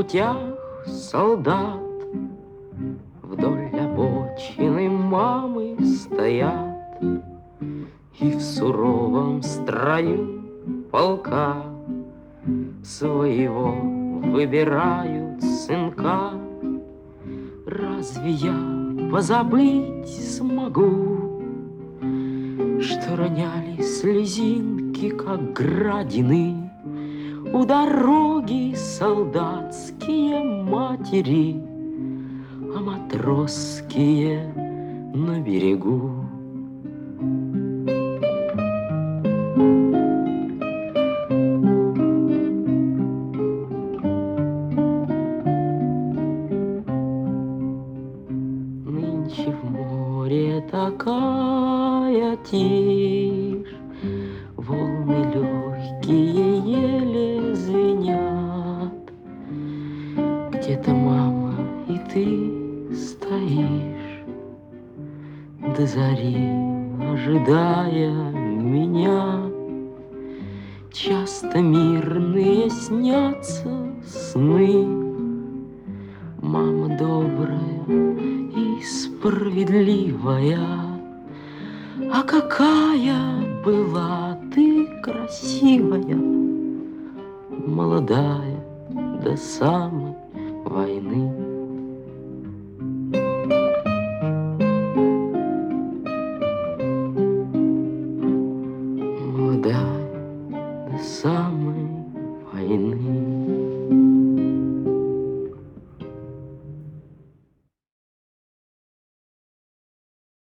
путях солдат вдоль обочины мамы стоят, и в суровом строю полка своего выбирают сынка. Разве я позабыть смогу, что роняли слезинки, как градины, у дороги солдатские матери, а матросские на берегу? Нынче в море такая тишь, волны легкие еле звенят. Где-то, мама, и ты стоишь до зари, ожидая меня. Часто мирные снятся сны, мама добрая и справедливая. А какая была ты красивая, молодая до самой войны.